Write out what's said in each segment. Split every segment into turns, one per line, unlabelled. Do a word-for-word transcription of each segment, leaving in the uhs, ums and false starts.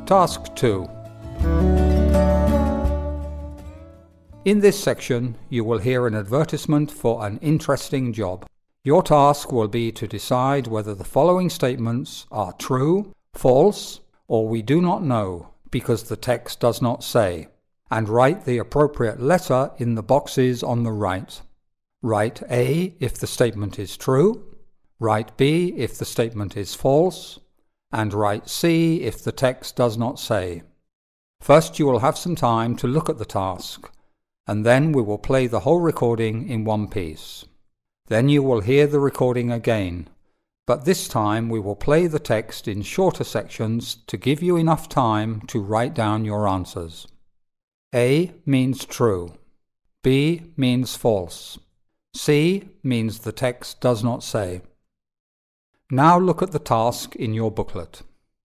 Task two. In this section, you will hear an advertisement for an interesting job. Your task will be to decide whether the following statements are true, false, or we do not know because the text does not say, and write the appropriate letter in the boxes on the right. Write A if the statement is true, write B if the statement is false, and write C if the text does not say. First, you will have some time to look at the task, and then we will play the whole recording in one piece. Then you will hear the recording again, but this time we will play the text in shorter sections to give you enough time to write down your answers. A means true, B means false, C means the text does not say. Now look at the task in your booklet.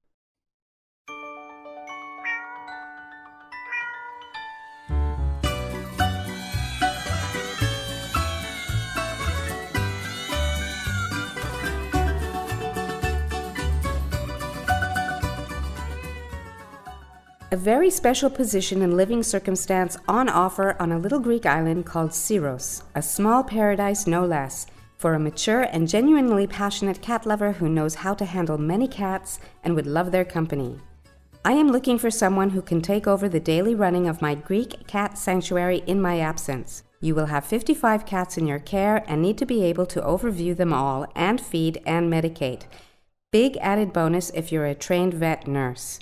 A very special position and living circumstance on offer on a little Greek island called Syros, a small paradise no less, for a mature and genuinely passionate cat lover who knows how to handle many cats and would love their company. I am looking for someone who can take over the daily running of my Greek cat sanctuary in my absence. You will have fifty-five cats in your care and need to be able to overview them all and feed and medicate. Big added bonus if you're a trained vet nurse.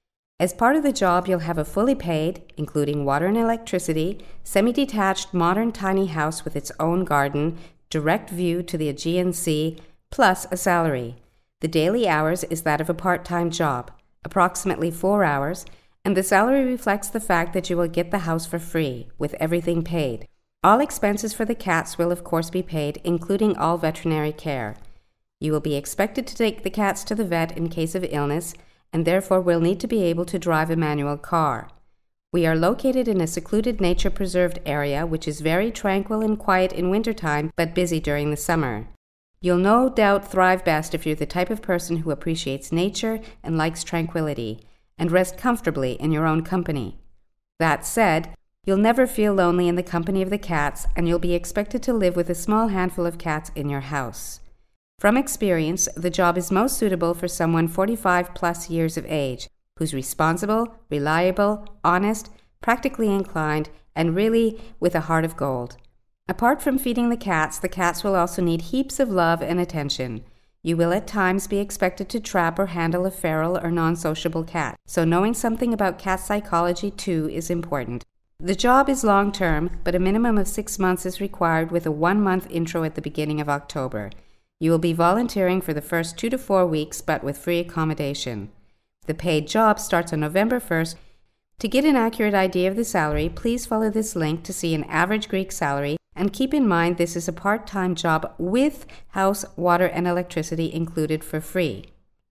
As part of the job, you'll have a fully paid, including water and electricity, semi-detached modern tiny house with its own garden, direct view to the Aegean Sea, plus a salary. The daily hours is that of a part-time job, approximately four hours, and the salary reflects the fact that you will get the house for free, with everything paid. All expenses for the cats will of course be paid, including all veterinary care. You will be expected to take the cats to the vet in case of illness, and therefore will need to be able to drive a manual car. We are located in a secluded nature-preserved area which is very tranquil and quiet in wintertime but busy during the summer. You'll no doubt thrive best if you're the type of person who appreciates nature and likes tranquility, and rest comfortably in your own company. That said, you'll never feel lonely in the company of the cats, and you'll be expected to live with a small handful of cats in your house. From experience, the job is most suitable for someone forty-five plus years of age, who's responsible, reliable, honest, practically inclined, and really with a heart of gold. Apart from feeding the cats, the cats will also need heaps of love and attention. You will at times be expected to trap or handle a feral or non-sociable cat, so knowing something about cat psychology too is important. The job is long-term, but a minimum of six months is required with a one-month intro at the beginning of October. You will be volunteering for the first two to four weeks, but with free accommodation. The paid job starts on November first. To get an accurate idea of the salary, please follow this link to see an average Greek salary, and keep in mind this is a part-time job with house, water, and electricity included for free.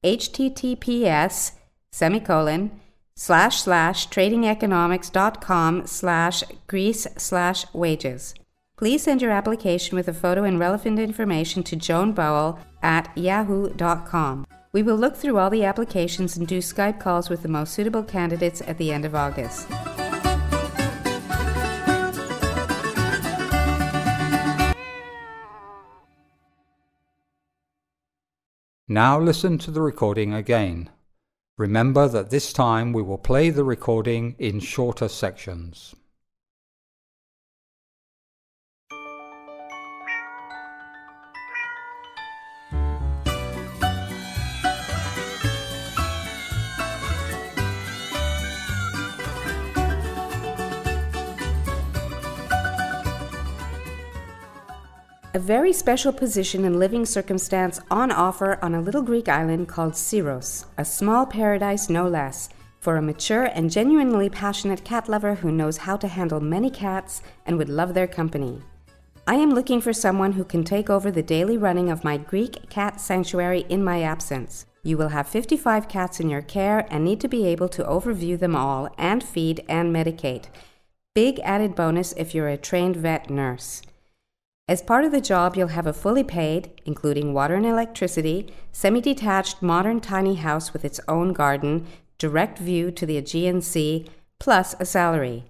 https semicolon slash slash tradingeconomics.com slash Greece slash wages. Please send your application with a photo and relevant information to Joan Bowell at yahoo dot com. We will look through all the applications and do Skype calls with the most suitable candidates at the end of August.
Now listen to the recording again. Remember that this time we will play the recording in shorter sections.
A very special position and living circumstance on offer on a little Greek island called Syros, a small paradise no less, for a mature and genuinely passionate cat lover who knows how to handle many cats and would love their company. I am looking for someone who can take over the daily running of my Greek cat sanctuary in my absence. You will have fifty-five cats in your care and need to be able to overview them all and feed and medicate. Big added bonus if you're a trained vet nurse. As part of the job, you'll have a fully paid, including water and electricity, semi-detached modern tiny house with its own garden, direct view to the Aegean Sea, plus a salary.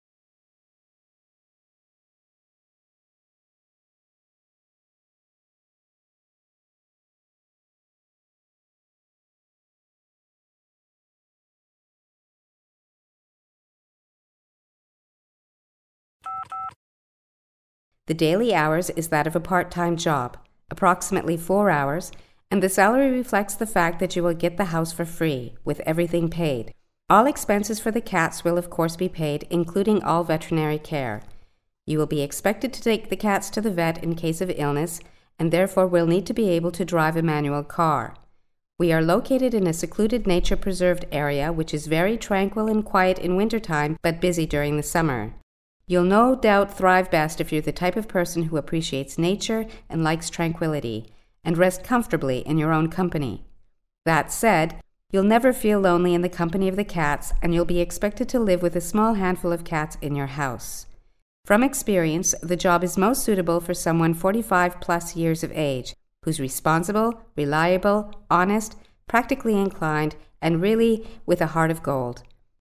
The daily hours is that of a part-time job, approximately four hours, and the salary reflects the fact that you will get the house for free, with everything paid. All expenses for the cats will of course be paid, including all veterinary care. You will be expected to take the cats to the vet in case of illness, and therefore will need to be able to drive a manual car. We are located in a secluded nature-preserved area which is very tranquil and quiet in wintertime, but busy during the summer. You'll no doubt thrive best if you're the type of person who appreciates nature and likes tranquility, and rest comfortably in your own company. That said, you'll never feel lonely in the company of the cats, and you'll be expected to live with a small handful of cats in your house. From experience, the job is most suitable for someone forty-five plus years of age, who's responsible, reliable, honest, practically inclined, and really with a heart of gold.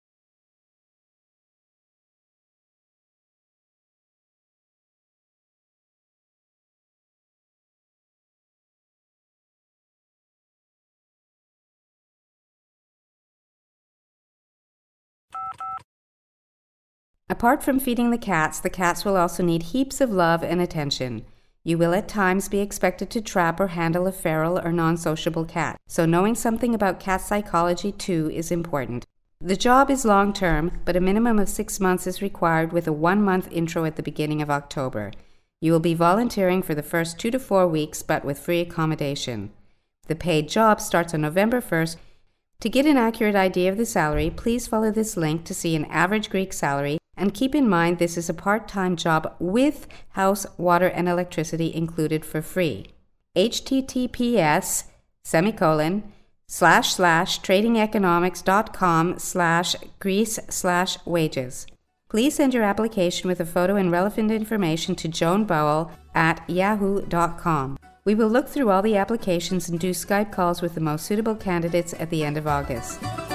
Apart from feeding the cats, the cats will also need heaps of love and attention. You will at times be expected to trap or handle a feral or non-sociable cat, so knowing something about cat psychology too is important. The job is long-term, but a minimum of six months is required with a one-month intro at the beginning of October. You will be volunteering for the first two to four weeks, but with free accommodation. The paid job starts on November first. To get an accurate idea of the salary, please follow this link to see an average Greek salary, and keep in mind this is a part-time job with house, water, and electricity included for free. https semicolon slash slash tradingeconomics.com slash Greece slash wages. Please send your application with a photo and relevant information to Joan Bowell at yahoo dot com. We will look through all the applications and do Skype calls with the most suitable candidates at the end of August.